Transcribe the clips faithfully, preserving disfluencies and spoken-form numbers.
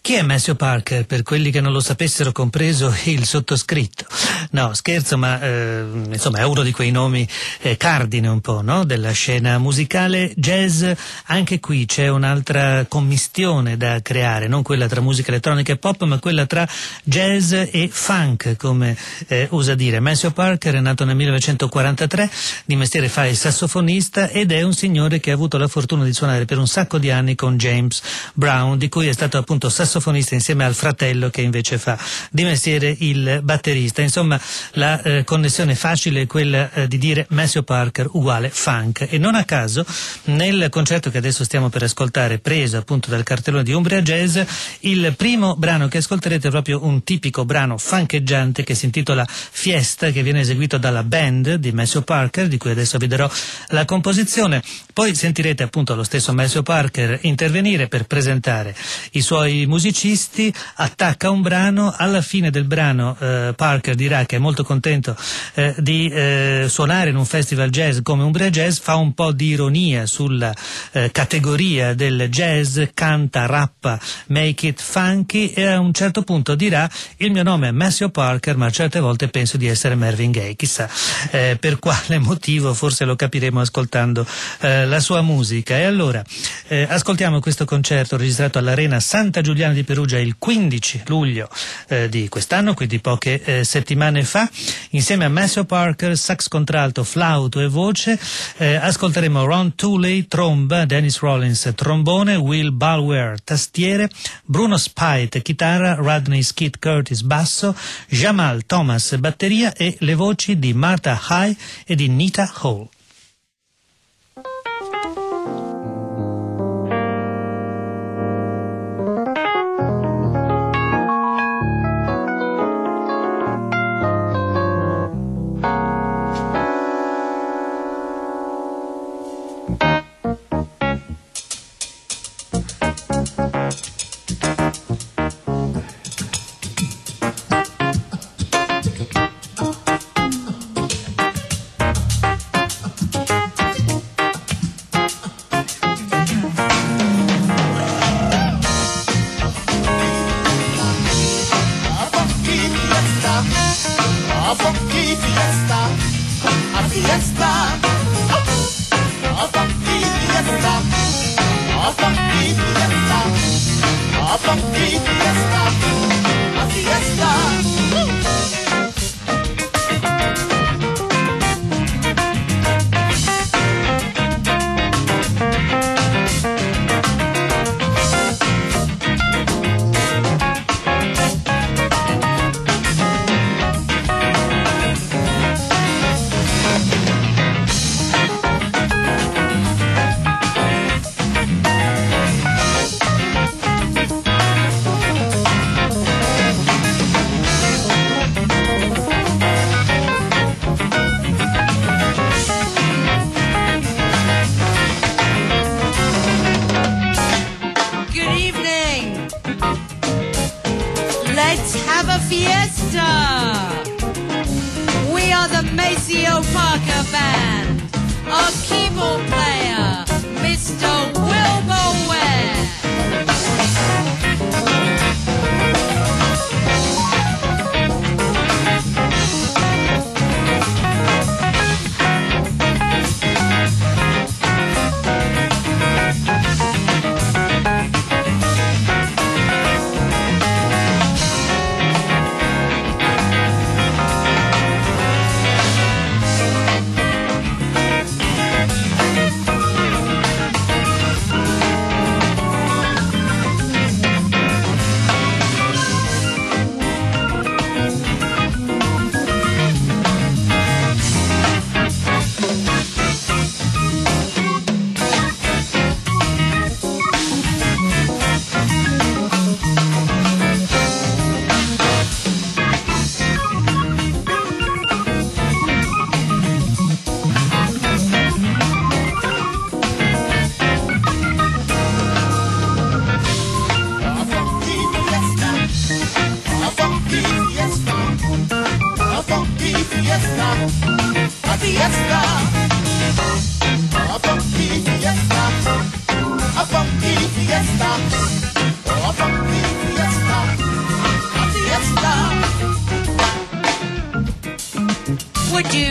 Chi è Maceo Parker? Per quelli che non lo sapessero, compreso il sottoscritto. No, scherzo, ma eh, insomma è uno di quei nomi eh, cardine un po', no? Della scena musicale jazz. Anche qui c'è un'altra commistione da creare, non quella tra musica elettronica e pop, ma quella tra jazz e funk, come eh, usa dire. Maceo Parker è nato nel millenovecentoquarantatré, di mestiere fa il sassofonista ed è un signore che ha avuto la fortuna di suonare per un sacco di anni con James Brown, di cui è stato appunto sassofonista insieme al fratello che invece fa di mestiere il batterista. Insomma, la eh, connessione facile è quella eh, di dire Maceo Parker uguale funk, e non a caso nel concerto che adesso stiamo per ascoltare, preso appunto dal cartellone di Umbria Jazz, il primo brano che ascolterete è proprio un tipico brano funkeggiante che si intitola Fiesta, che viene eseguito dalla band di Maceo Parker, di cui adesso vi darò la composizione. Poi sentirete appunto lo stesso Maceo Parker intervenire per presentare i suoi musicisti, attacca un brano, alla fine del brano eh, Parker dirà che è molto contento eh, di eh, suonare in un festival jazz come Umbria Jazz, fa un po' di ironia sulla eh, categoria del jazz, canta, rappa, make it funky, e a un certo punto dirà: il mio nome è Maceo Parker, ma certe volte penso di essere Marvin Gaye. Chissà eh, per quale motivo, forse lo capiremo ascoltando eh, la sua musica. E allora eh, ascoltiamo questo concerto registrato all'Arena Santa Giuliana di Perugia il quindici luglio eh, di quest'anno, quindi poche eh, settimane fa, insieme a Maceo Parker, sax contralto, flauto e voce. Eh, ascolteremo Ron Tooley, tromba, Dennis Rollins, trombone, Will Balwer, tastiere, Bruno Spite, chitarra, Rodney Skid Curtis, basso, Jamal Thomas, batteria, e le voci di Martha High e di Nita Hall.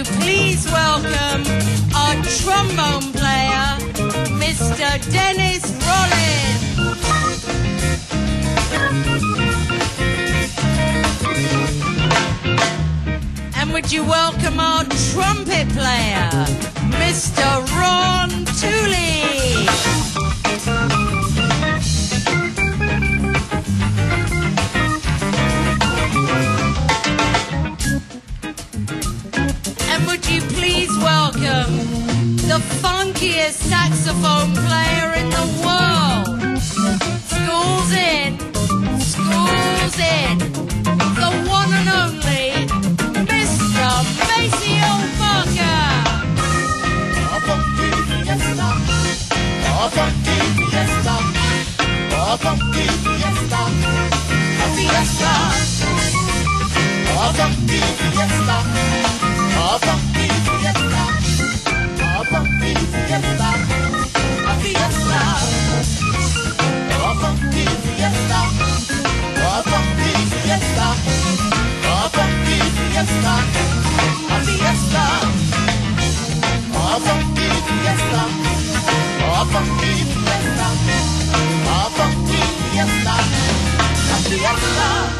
please welcome our trombone player, Mister Dennis Rollins. And would you welcome our trumpet player, Mister Ron Tooley. And would you please welcome the funkiest saxophone player in the world. School's in, school's in, the one and only Mister Maceo Parker. A funky fiesta, a funky fiesta, a funky fiesta, a fiesta, a funky fiesta, a funky fiesta, a funky fiesta, a fiesta, a funky fiesta, a funky fiesta, a funky fiesta, a fiesta, a funky fiesta, a funky fiesta, a funky fiesta, a fiesta.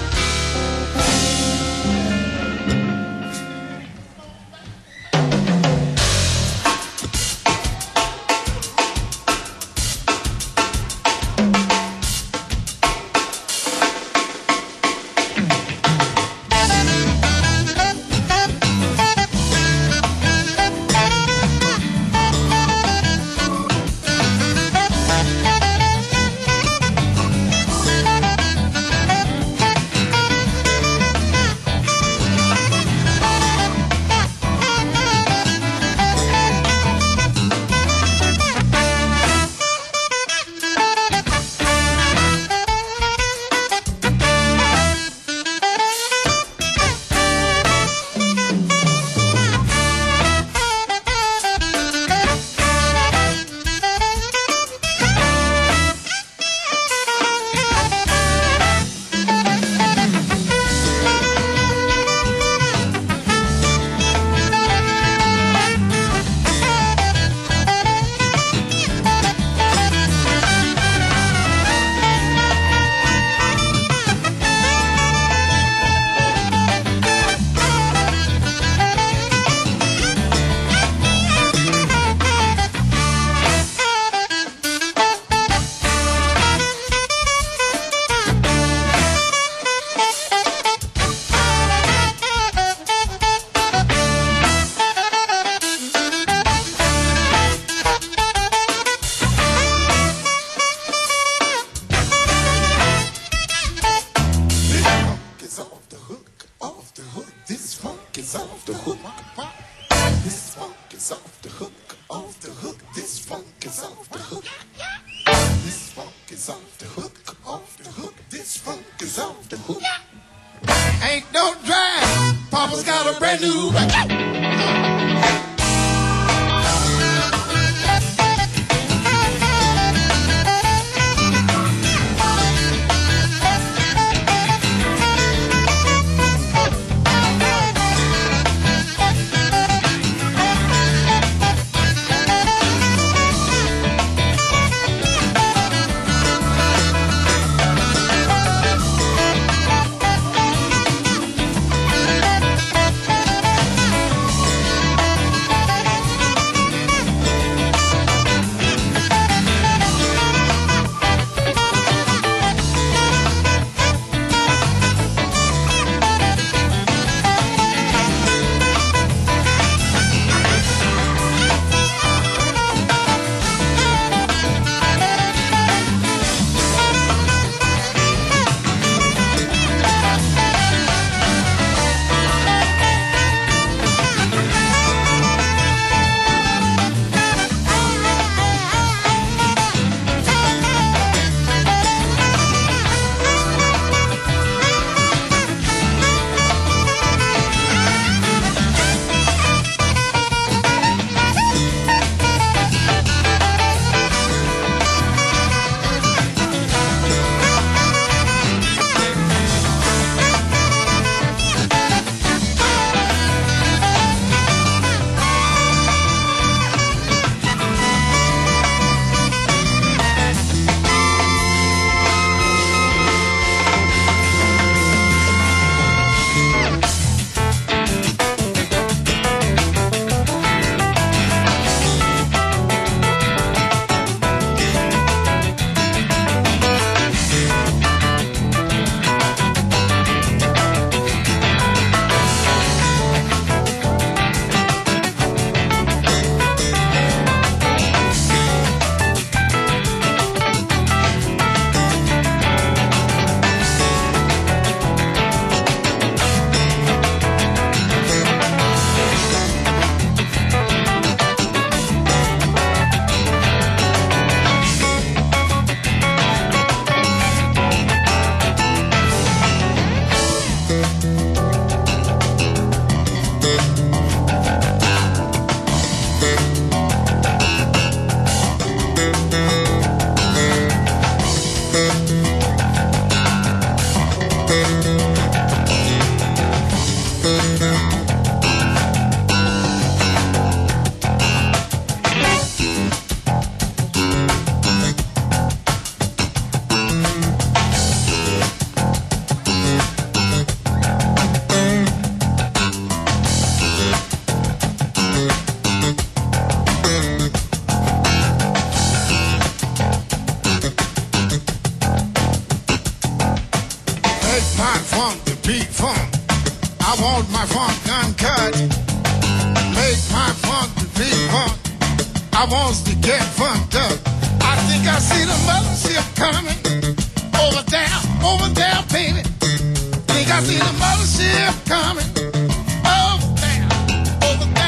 make my funk to be funk. I want my funk uncut. Make my funk to be funk. I want to get funked up. I think I see the mothership coming. Over there, over there, baby. Think I see the mothership coming. Over there, over there.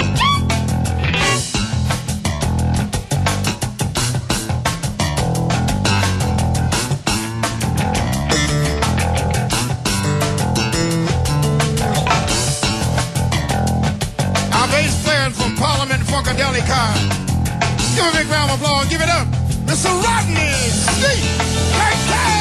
Our bass players from Parliament Funkadelic Car. Give a big round of applause. Give it up. Mister Rodney Steve. Right there.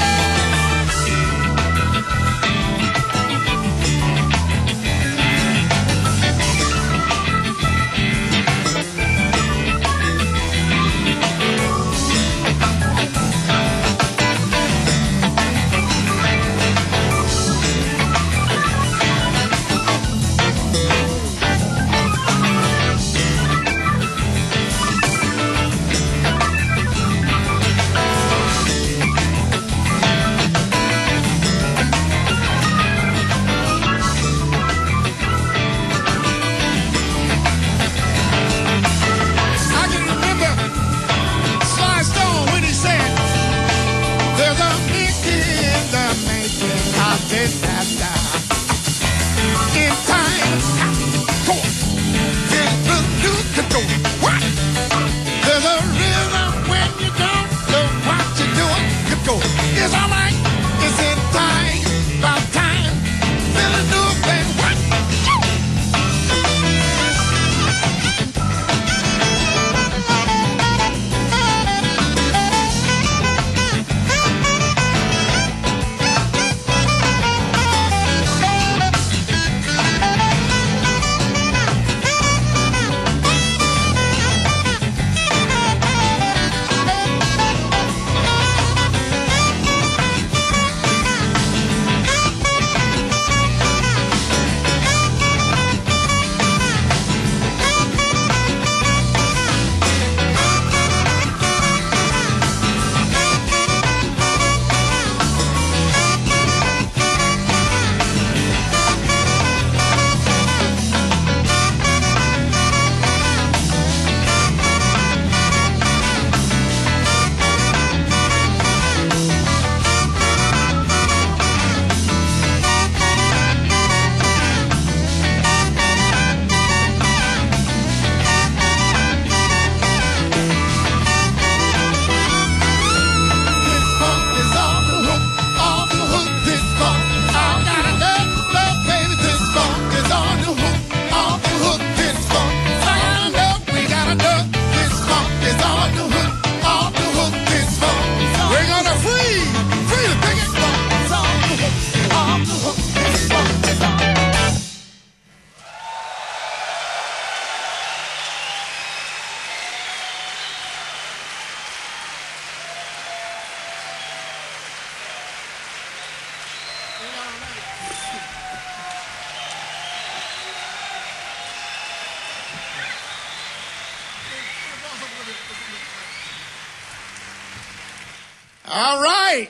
All right.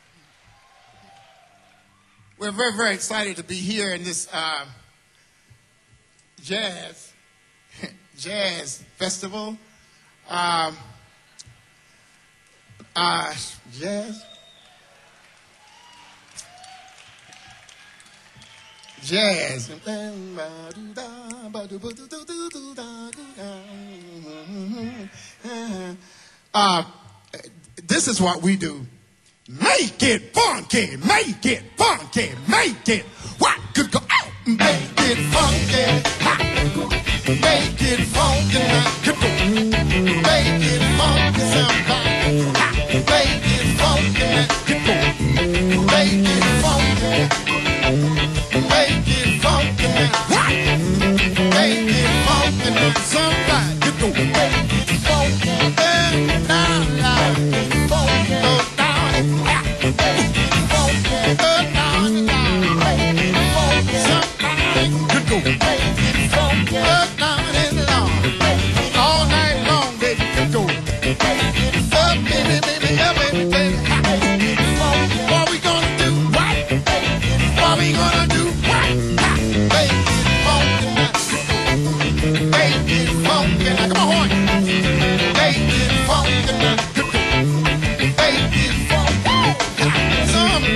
We're very, very excited to be here in this uh, jazz, jazz festival. Um, uh, jazz? Jazz. Uh, this is what we do. Make it funky, make it funky, make it what could go out. Make it funky, ha. Make it funky, make it go. Make it funky, somebody, ha. Make it funky, make it go. Make it funky, make it funky, what? Make it funky, somebody, go. Make it funky, and now, now, funky, go down, ha. Make it funky, go down, down.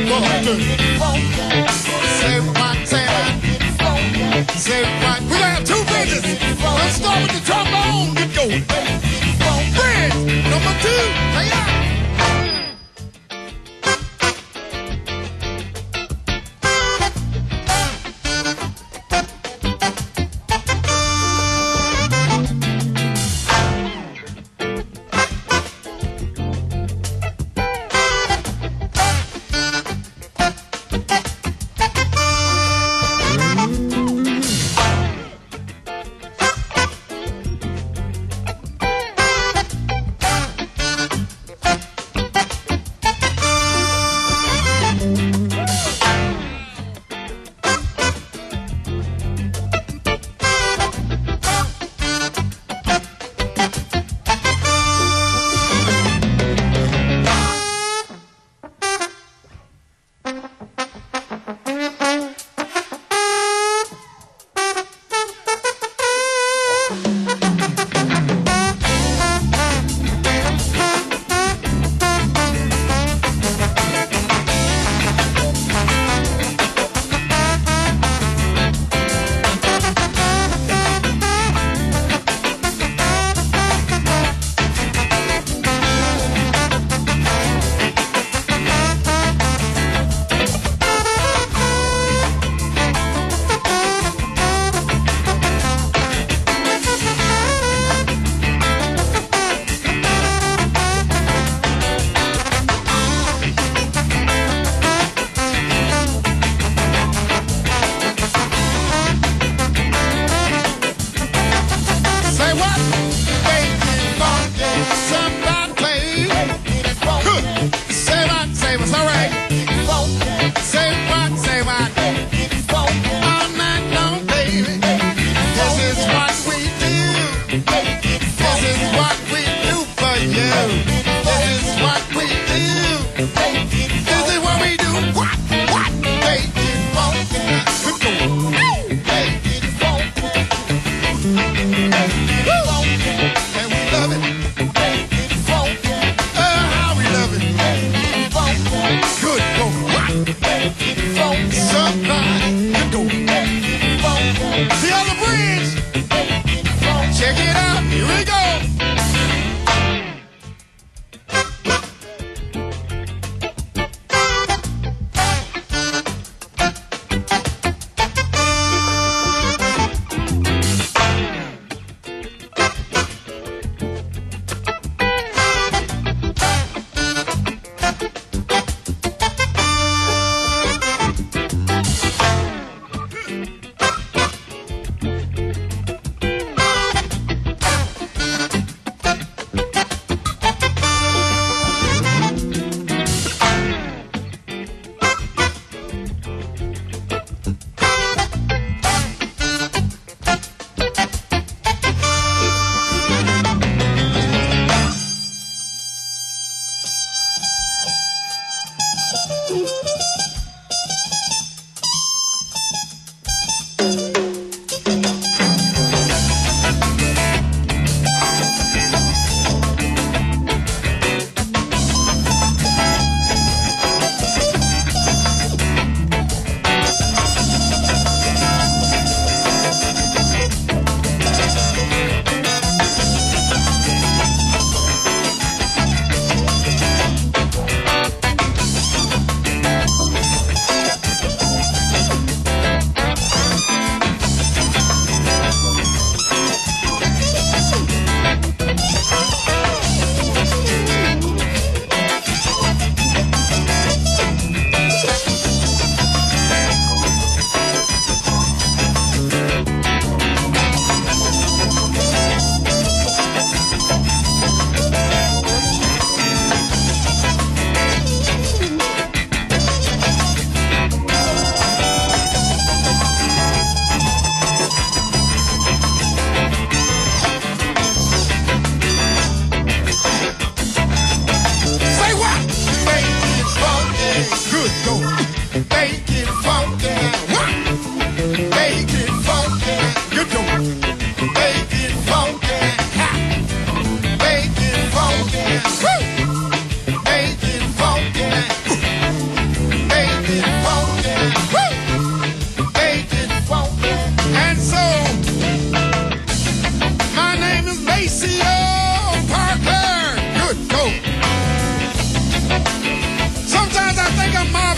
gonna do? Say what, say what, say what. We're gonna have two bridges. Let's start with the trombone. Get going. Bridge number two. Hey, yeah.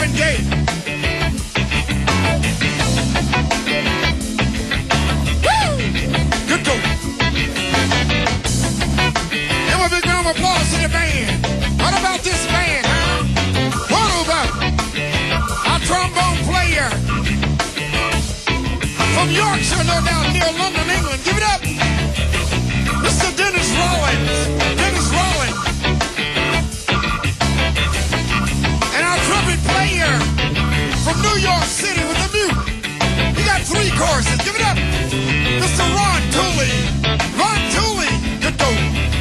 Marvin Gaye. Woo! Good go. Give a big round of applause to the band. What about this band, huh? What about our trombone player from Yorkshire, no doubt, near London, England? Give it up. Mister Dennis Rollins. Dennis Rollins. And our trumpet player from New York City with the mute. He got three choruses. Give it up. Mister Ron Tooley. Ron Tooley. Good go.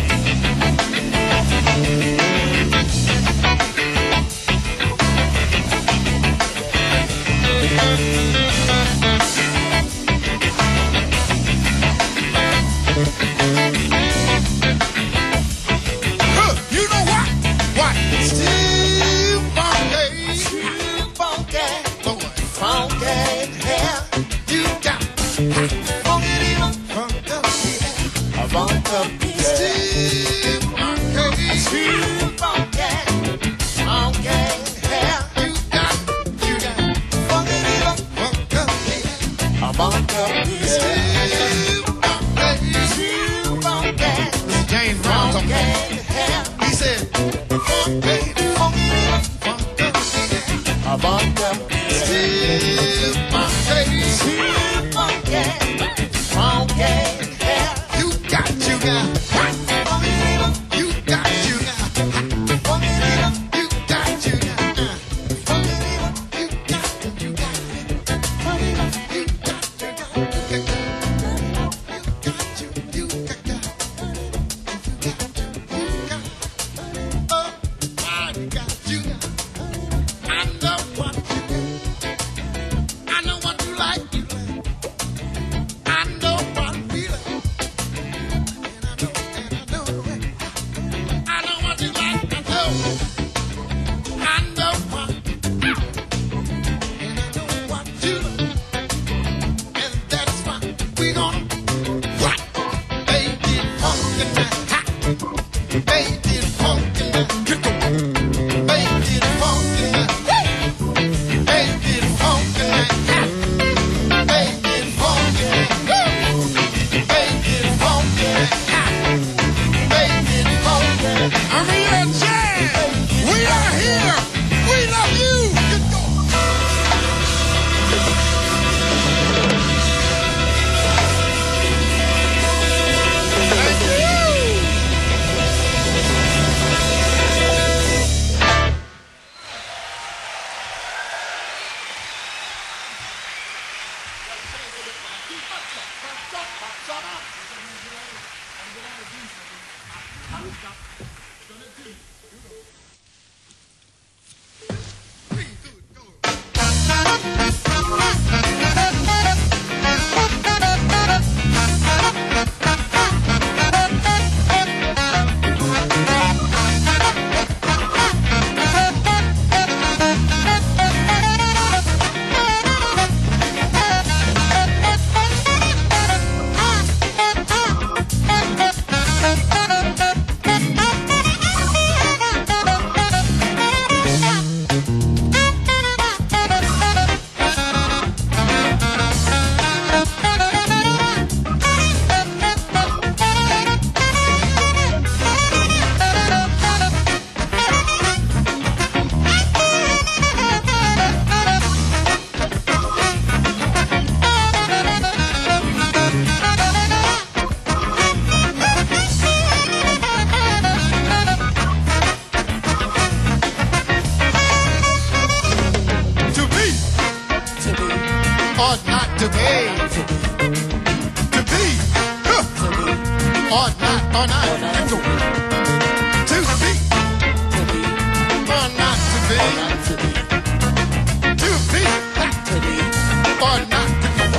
Huh, you know what? What? Steve Funky. Steve Funky. Funky hair. You got funky little funky hair. Funky. Steve Funky. Steve Funky. Funky hair. You got, you got funky little funky hair. Funky. Steve Funky. Steve Funky. James Brown told me. He said, funky, funky, funky hair. Funky. Steve Funky. Steve Funky. Funky hair. You got, you got. Funky little. You got, you got. Funky little. You got, you got. Funky little. You got, you got. Funky little. You got, you got. You got, you, you got, got. You got, you got. Oh, I got, you got. I know what you got. I know what you like, you like. I know what we like. And I know, and I know it. I know what you like, I know. I know what. And I know what you like. And that's why we gonna what? Make it funky now. Ha! Make it funky now. Get go. Make it funky now. Woo! Make it funky now. Ha! Make it funky now. Woo! Make it funky now. Ha! Make it funky now. Arena Jazz, we are here. We love you. Get go. Thank you. ought not to be. To be. Huh. Ought not, ought not. To be. Ought not to be. To be. Ought not to be.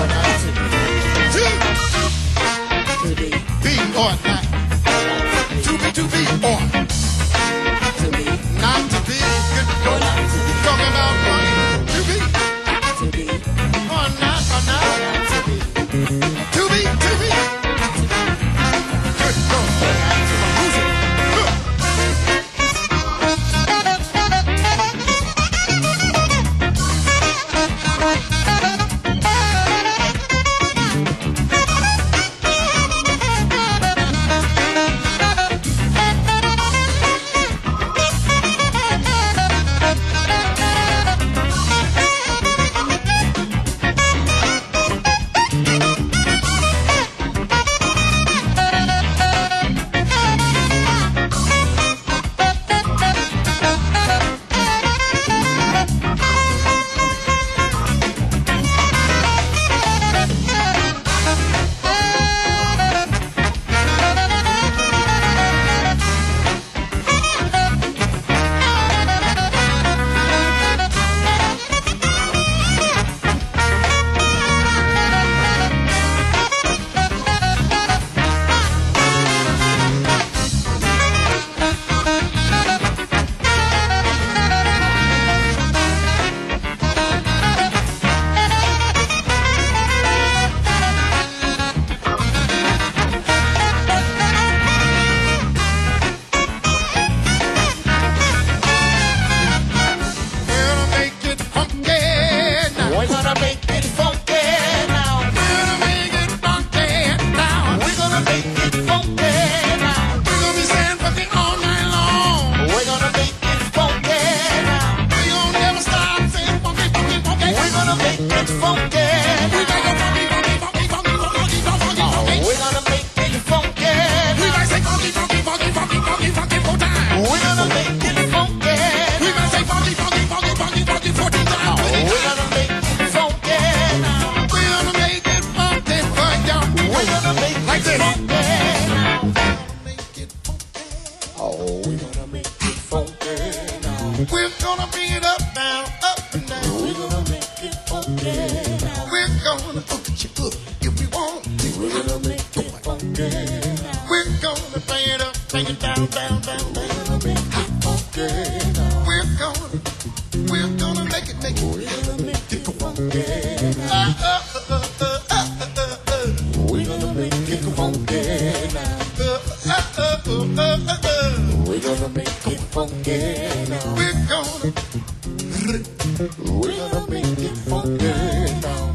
To be ought not. To be, to be ought. Not to be. Good. Talking about money. To be. Or not, or not. To be, to be. Good God. Who's it? make it, make it. We're gonna make it funky. Uh, uh, uh, uh, uh, uh, uh, uh. We're gonna make it funky now. Uh, uh, uh, uh, uh, uh, uh. We're gonna make it funky now. We're gonna, we're gonna make it funky now.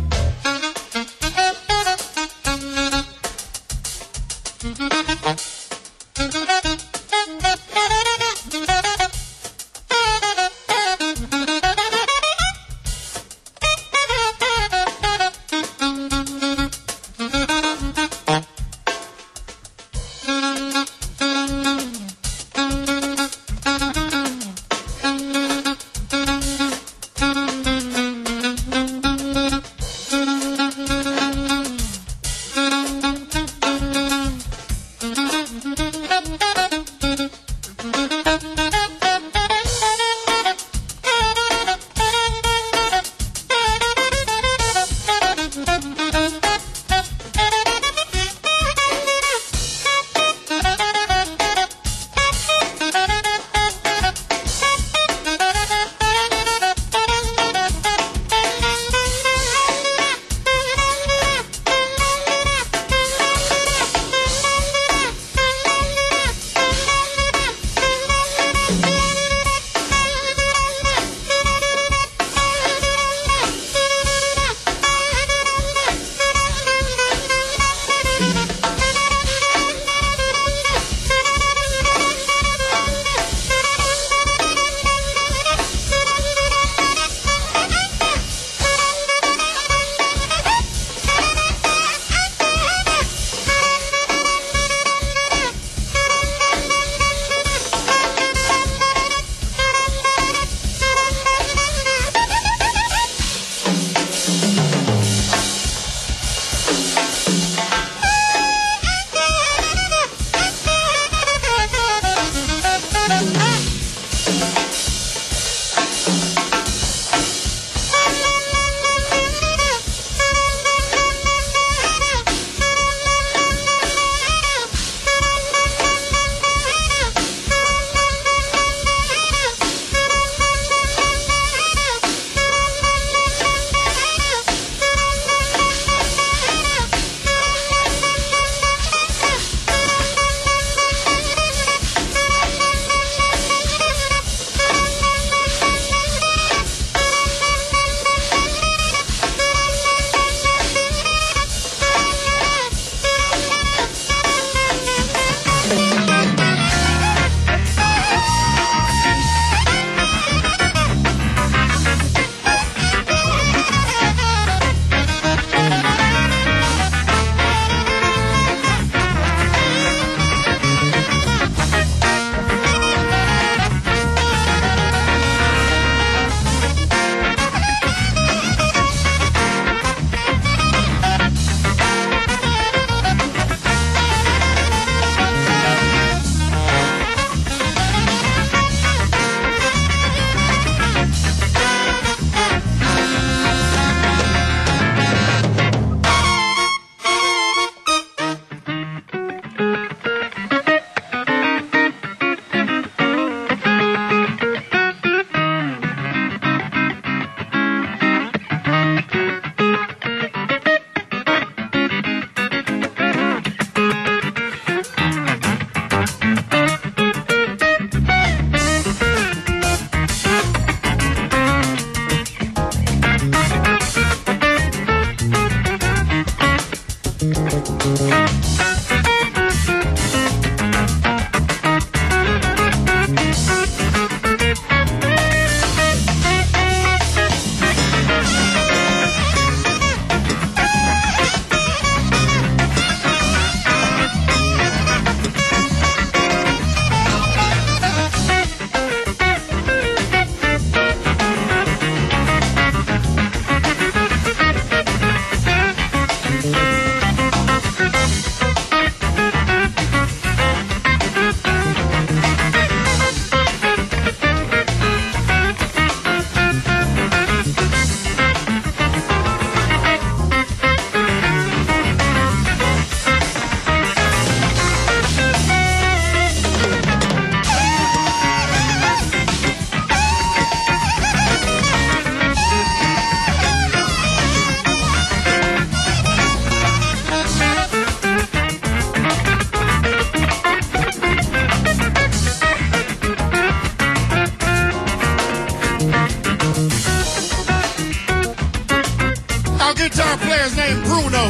guitar player's named Bruno.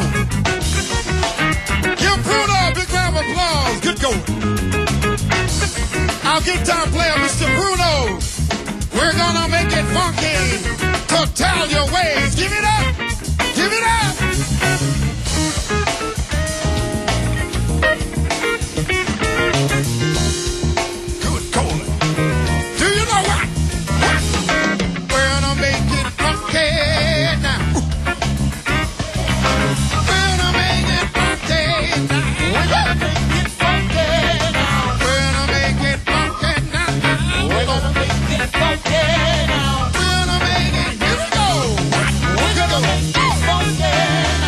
Give Bruno a big round of applause. Good going. Our guitar player, Mister Bruno. We're gonna make it funky to tell your ways. Give it up. Give it up. Good going. Do you know what? What? We're gonna make it funky now. We're gonna make it funky now. We're gonna make it funky now. We're gonna make it funky now. We're gonna make it funky now. We're gonna make it. Here we go. We're gonna make it funky now.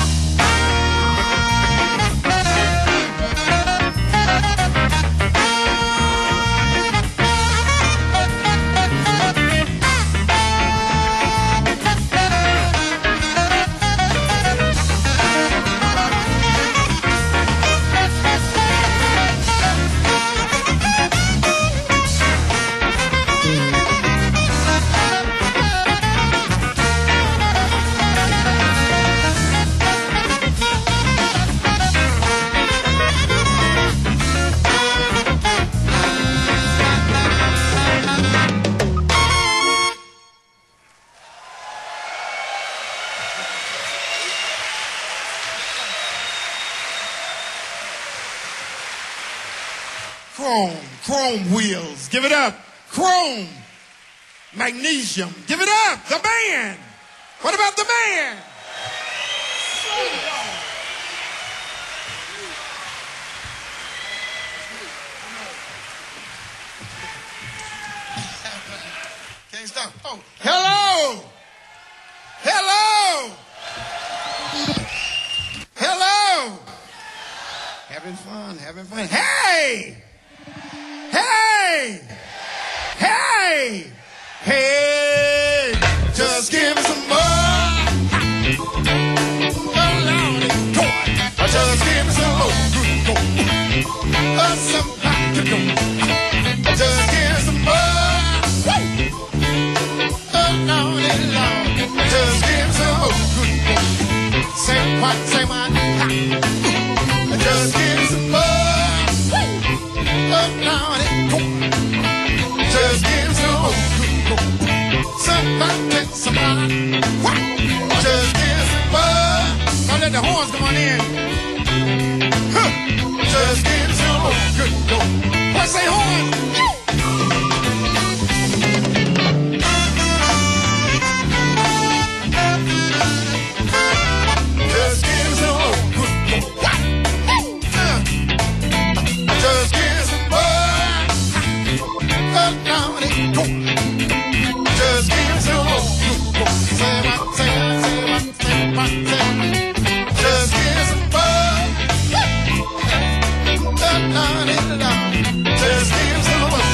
Chrome, chrome wheels. Give it up. Chrome. Magnesium. Give it up. The band. What about the band? Can't stop. Oh, hello. Hello. Hello. Having fun, having fun. Hey. Hey! Hey! Hey! Just give me some more. Oh, Lordy, go on. Just give me some more. Go. Oh, some hot to go. Just give me some more. Oh, Lordy, Lordy. Just give me some more. Go. Say what, say what. Just give me some more. Oh, Lordy, go. Just give me some more. Somebody, somebody. What? Just give me some more. Don't let the horns come on in. Huh. Just give me some more. Good go. What say horns? Just give me some more. Good go. What? Uh. Just give me some more. Oh, Lordy, go. Just give me some more. Say what, say what, say what, say what, say what. Just give me some more. Oh, Lordy, Lordy. Just give me some more.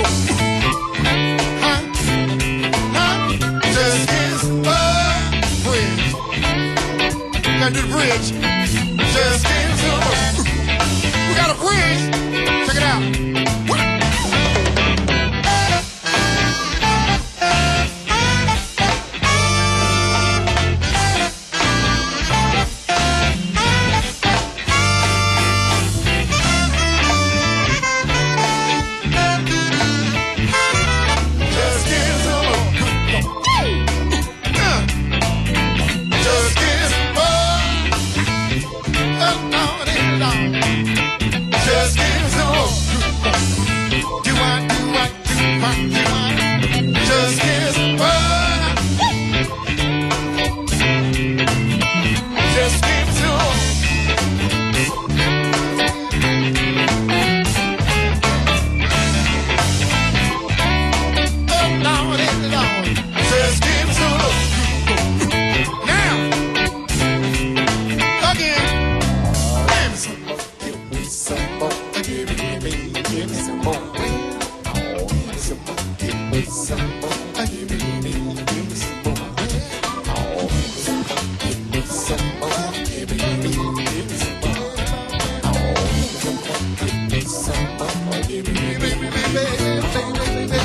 Huh? Huh? Just give me some more. Bridge. Gotta do the bridge. Just give me some more. We got a bridge. Check it out.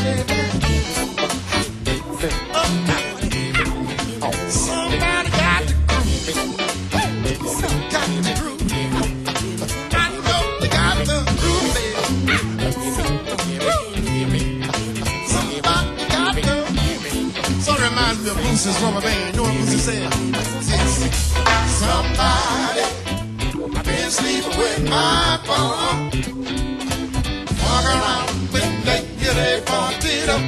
Somebody got to Columbia Blues' rubber band. You know what Blues said? Yes. Somebody, I've been sleeping with my phone. Walk around when they get a party up.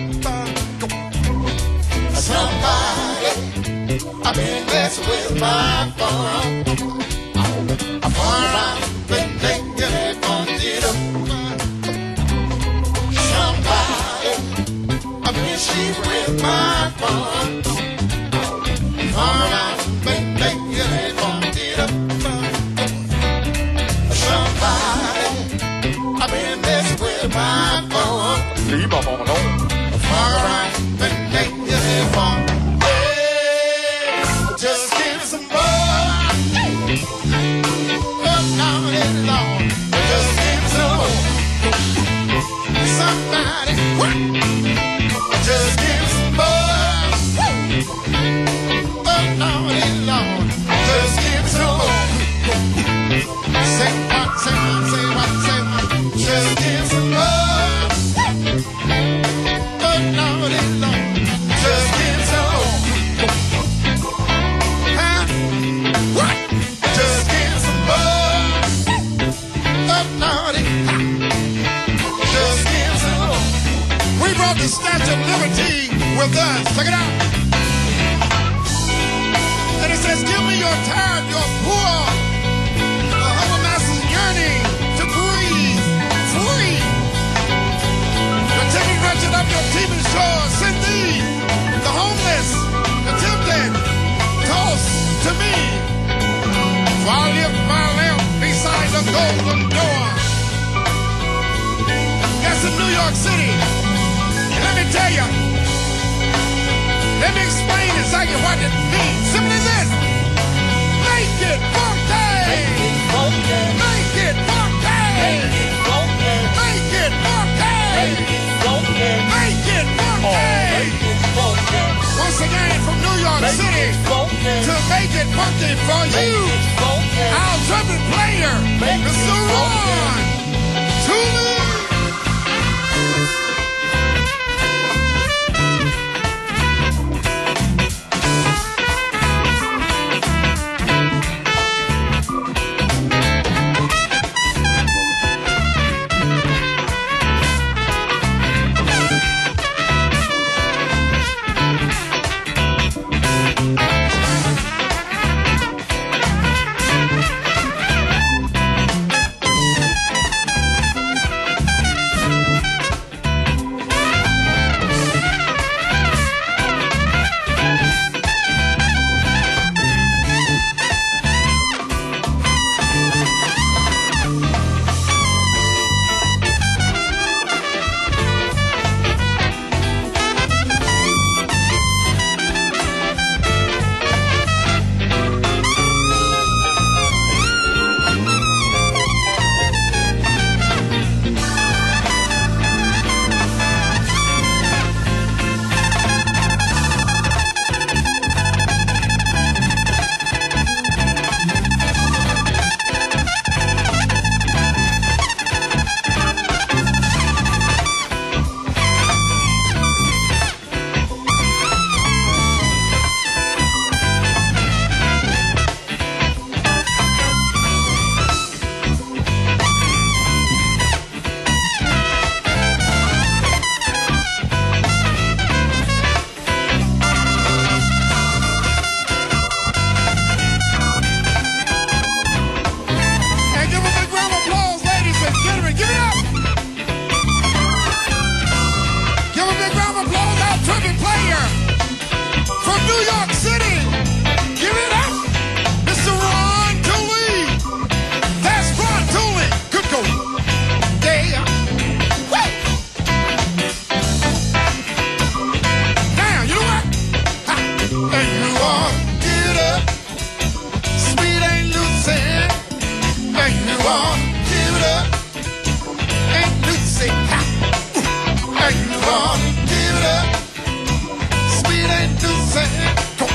Somebody, I've been messing with my phone. I walk around when they get a party up. Somebody, I've been sleeping with my phone. Walk around when they get a party up. Somebody, I've been messing with my phone. Lý bà bò đâu. Walk around when they get a party. Hey, just give me some more. Look down and long. Just give me some more. Somebody, what? Just give me some more. Look down and long. Just give me some more. Say what, say what, say what, say what. Just give me some more. Look down and long. Just give me some more. Huh? What? Just give me some more. Look down and just give me some more. We brought the Statue of Liberty with us. Check it out. And it says, give me your tired, your poor, the humble masses yearning to breathe free. The timid wretched up your teeming shores, send thee, the homeless, the tempted, toss to me. For I lift my lamp beside the golden door. That's in New York City. And let me tell you, let me explain exactly what it means. Simply this. Make it funky. Make it funky. Make it funky. Make it funky. Make it funky. Once again from New York City to make it funky for you, our trumpet player, Mister Ron Tooley. Give it up. Sweet ain't too sad.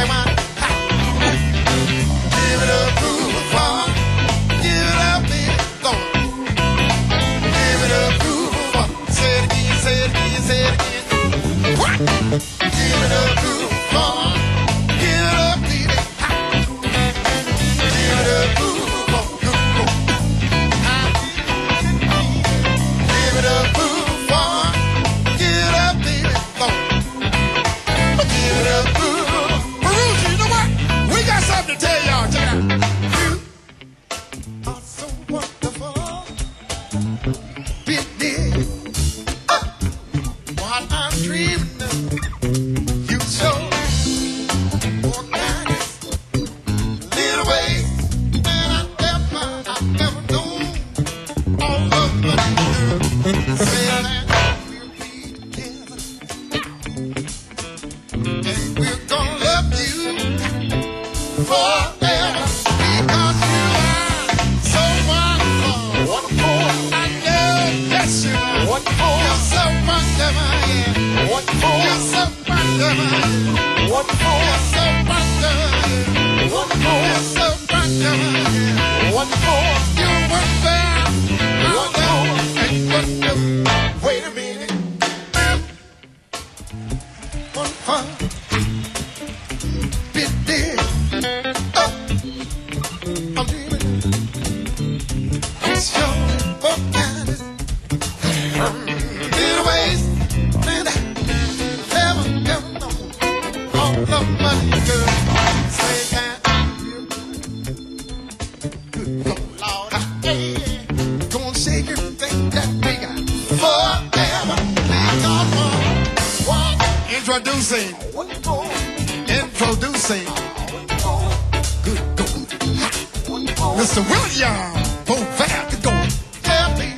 say what? Ha. Give it up, groove fun. Give it up, baby, go. Give it up, groove fun. Say it again, say it again, say it again. What? Give it up, groove fun. Give it up, baby. Ha. Give it up, groove fun. Go, go. Ha. Give it up, groove fun. Give it up, baby, go. Give it up, groove. Perugia, you know what? We got something to tell y'all. Check it out. You are so wonderful. Big deal. Uh, what I'm dreaming of. You show organic little ways that I never, I never known. All of my girls say that we'll be together. And we're gonna love you forever. Because you are so wonderful. Wonderful. I know, yes you are. Wonderful. You're so wonderful, yeah. Wonderful. You're so wonderful. Wonderful. You're so wonderful. Wonderful. You're so wonderful, yeah. Wonderful. You're wonderful. Wonderful. And wonderful. Wait a minute. Wonderful. Big deal. Oh. I'm dreaming. It's your organic little ways that I never, never known. All of my girls say that good Lord, yeah. Gonna shake everything that we got forever. Come on, one. Introducing, introducing, good God, Mister William Beauvair, the go. Yeah, baby.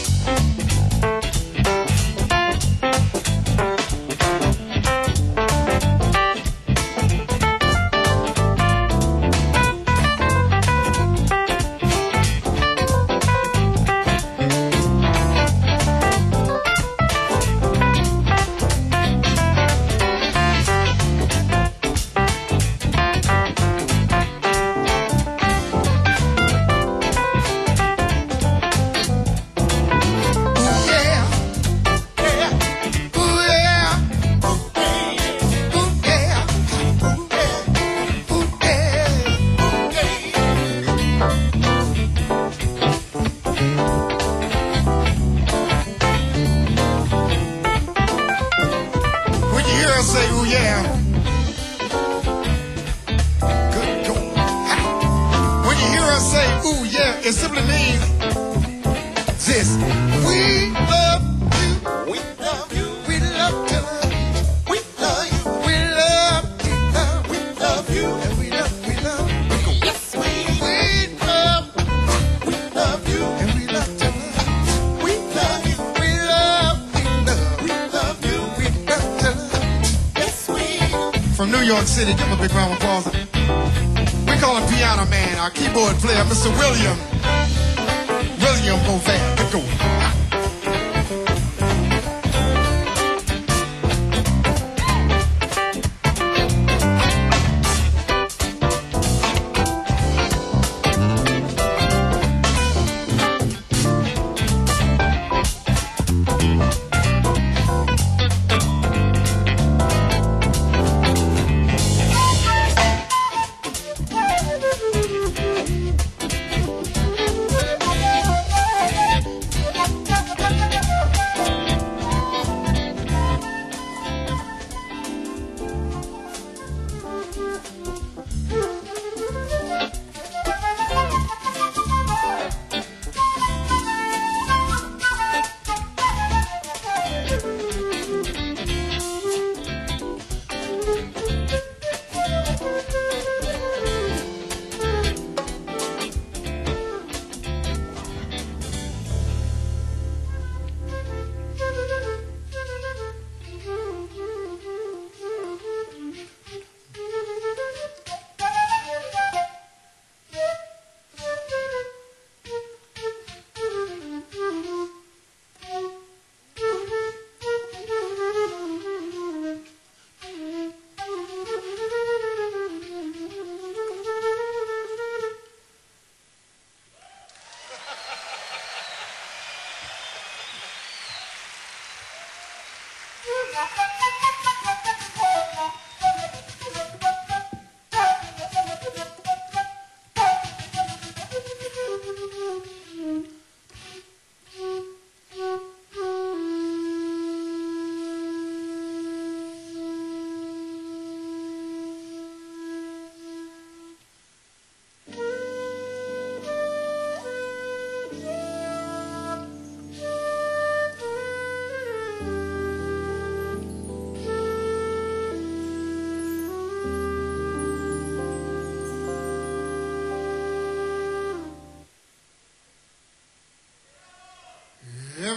Say, ooh, yeah. Good God. When you hear us say, ooh, yeah, it simply means this. We love you. We love you. We love to love you. We love you. We love you. We love you. And we love, we love you. Yes, we, we love We love you. And we love to love you. We love you. We love, we love, we love you. We love to love you. From New York City, give him a big round of applause. We call him Piano Man, our keyboard player, Mister William. William Beauvair. Let's go.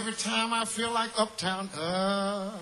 every time I feel like uptown up.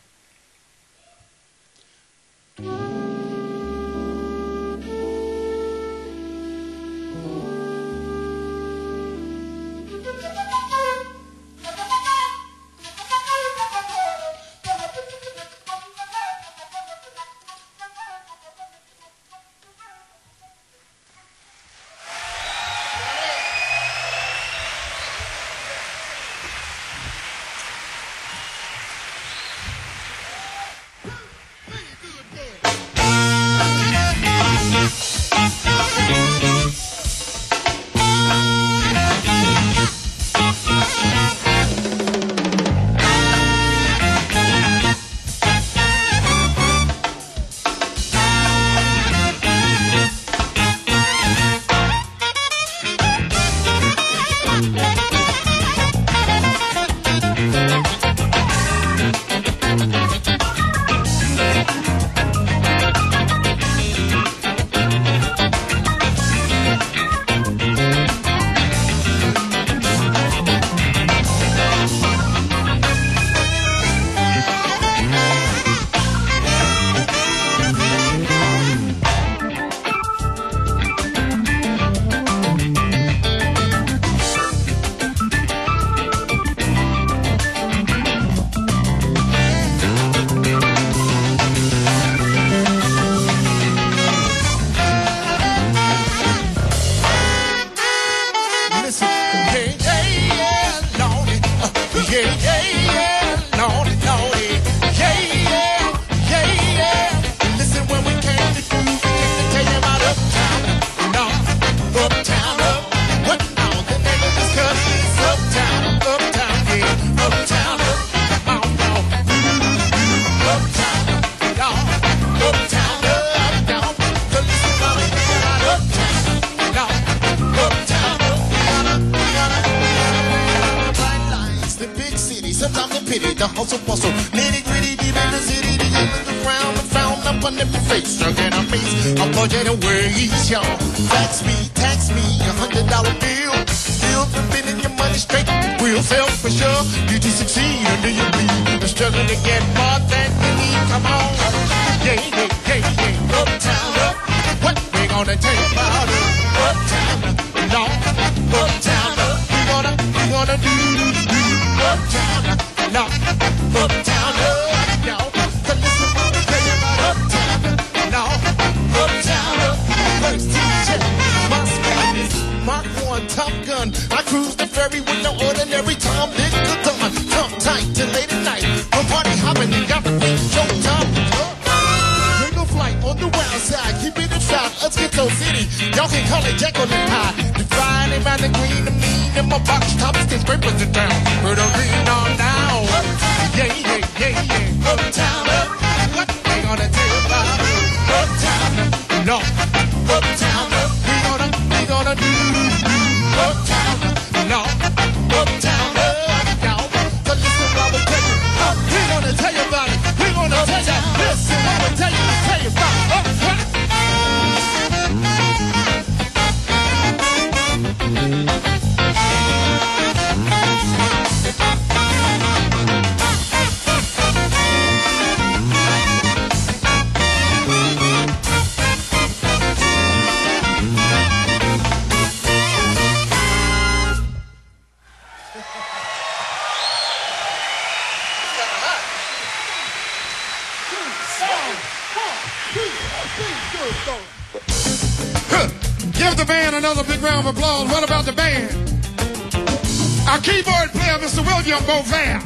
The hustle bustle, nitty gritty deep in the city, the end of the ground, the frown up on every face, struck in a face, a budget of ways, y'all. Tax me, tax me, a hundred dollar bill, still spending your money straight, real self for sure. Did you succeed or do you bleed? The struggle to get more than you need, come on. Yeah, yeah, yeah, yeah, uptown, up, what we gonna tell you about it? Uptown, no, uptown, up, we gonna, we gonna do, do, uptown, no, uptown, up, no, so listen what we tell you about uptown, no, uptown, up, first teacher, my speed is Mark one, Top Gun, I cruise the ferry with no ordinary Tom, Dick, the dawn, come tight till late at night, I'm party hopping and got the beat, showtime, bring a flight on the wild side, keep it inside, let's get to city, y'all can call it Jekyll and Hyde, the Friday, man, the green, the mean, and my box tops, can scrapers it down, heard a green on down. Yeah, yeah, yeah, yeah. Uptown, up. What they gonna tell you about it? Uptown, no. Uptown, up. We gonna, we gonna do. Uptown, no. Uptown, up. No. So listen what we tell you. Uh, we gonna tell you about it. We gonna tell you. Listen what we tell you. Tell you about it. Uptown. Give the band another big round of applause. What about the band? Our keyboard player, Mister William Beauvair.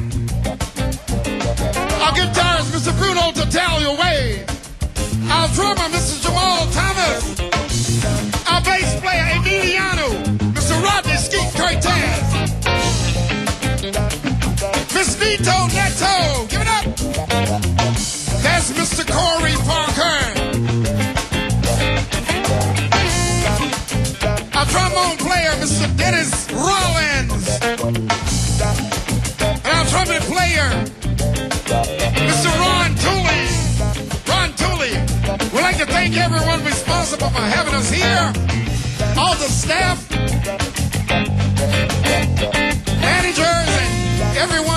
Our guitarist, Mister Bruno Tattaglia Wade. Our drummer, Mister Jamal Thomas. Our bass player, Emiliano, Mister Rodney Skeet Cortez. Miss Nito Neto, give it up. That's Mister Corey Parker. Our trombone player, Mister Dennis Rollins. And our trumpet player, Mister Ron Tooley. Ron Tooley. We'd like to thank everyone responsible for having us here. All the staff, managers, and everyone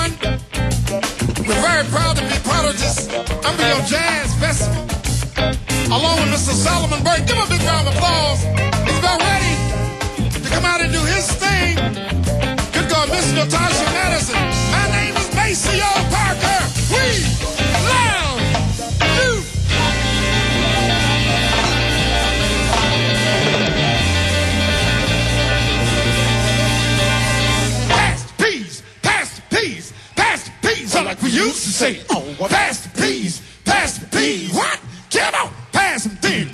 this Umbrio Jazz Festival, along with Mister Solomon Burke. Give him a big round of applause. He's about ready to come out and do his thing. Good God, Miss Natasha Madison. My name is Maceo Parker. We love you. Pass the peas, pass the peas, pass the peas. So like we used to say, oh, well, pass the peas, pass the peas. What? Come on, pass them things.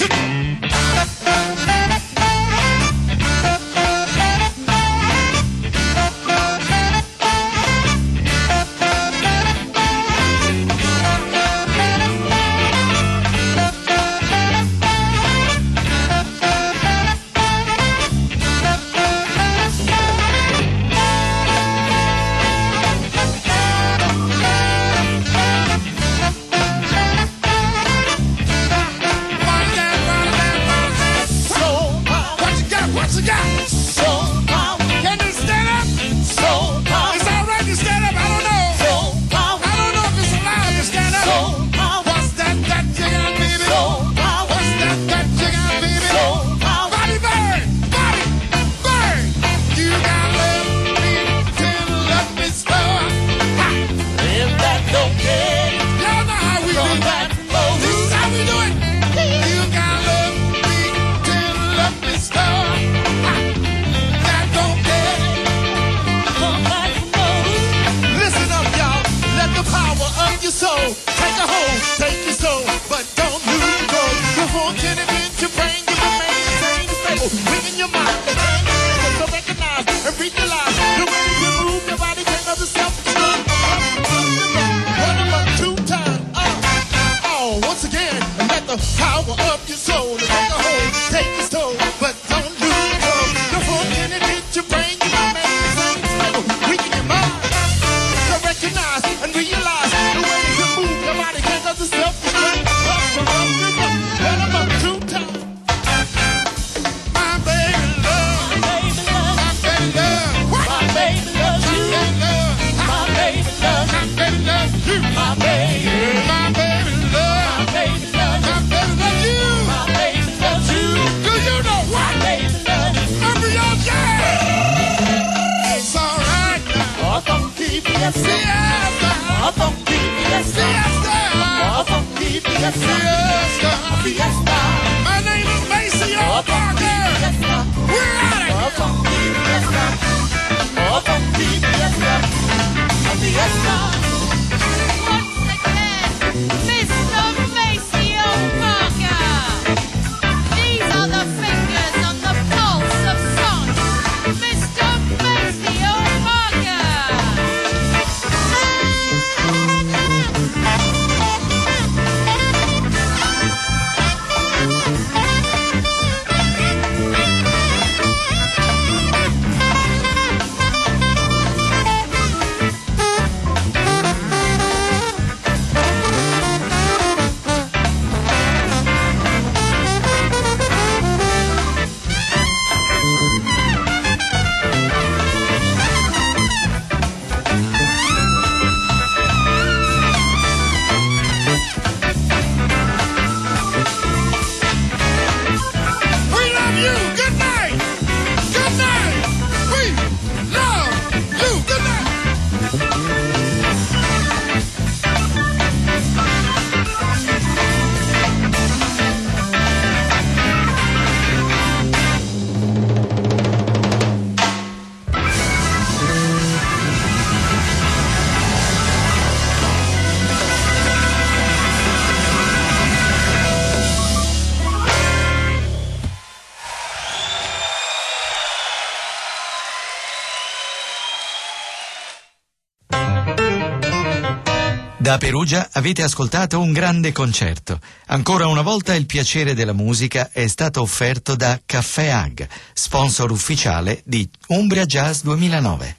Da Perugia avete ascoltato un grande concerto. Ancora una volta il piacere della musica è stato offerto da Caffè Ag, sponsor ufficiale di Umbria Jazz duemilanove.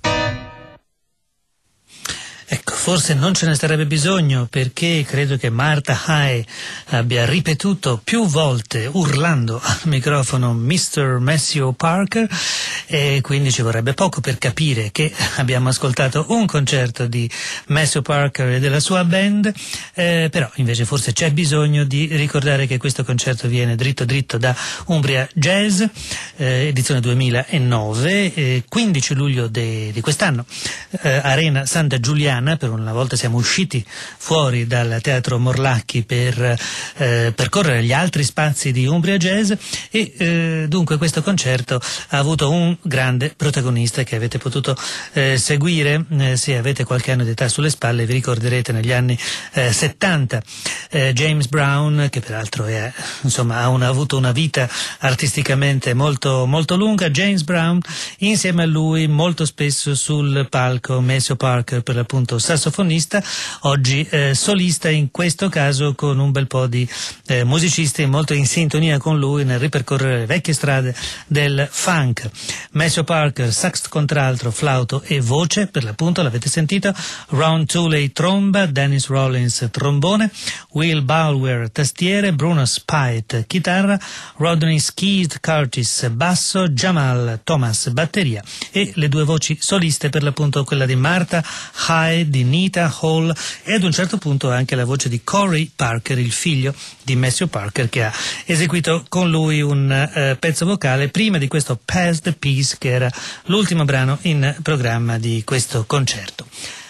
Ecco, forse non ce ne sarebbe bisogno, perché credo che Martha High abbia ripetuto più volte, urlando al microfono mister Maceo Parker, e quindi ci vorrebbe poco per capire che abbiamo ascoltato un concerto di Maceo Parker e della sua band, eh, però invece forse c'è bisogno di ricordare che questo concerto viene dritto dritto da Umbria Jazz, eh, edizione duemilanove, eh, quindici luglio de, di quest'anno, eh, Arena Santa Giuliana. Per una volta siamo usciti fuori dal Teatro Morlacchi per eh, percorrere gli altri spazi di Umbria Jazz e eh, dunque questo concerto ha avuto un grande protagonista che avete potuto eh, seguire, eh, se avete qualche anno di età sulle spalle vi ricorderete negli anni eh, settanta, eh, James Brown, che peraltro è, insomma, ha una, avuto una vita artisticamente molto, molto lunga. James Brown, insieme a lui molto spesso sul palco Maceo Parker, per l'appunto sassofonista, oggi eh, solista, in questo caso con un bel po' di eh, musicisti molto in sintonia con lui nel ripercorrere le vecchie strade del funk. Maceo Parker, sax contralto, flauto e voce, per l'appunto l'avete sentito, Ron Tooley tromba, Dennis Rollins trombone, Will Bauer tastiere, Bruno Spite chitarra, Rodney Skeet Curtis basso, Jamal Thomas batteria e le due voci soliste, per l'appunto quella di Martha Hyde, di Nita Hall e ad un certo punto anche la voce di Corey Parker, il figlio di Maceo Parker, che ha eseguito con lui un uh, pezzo vocale prima di questo Pass the Peace, che era l'ultimo brano in programma di questo concerto.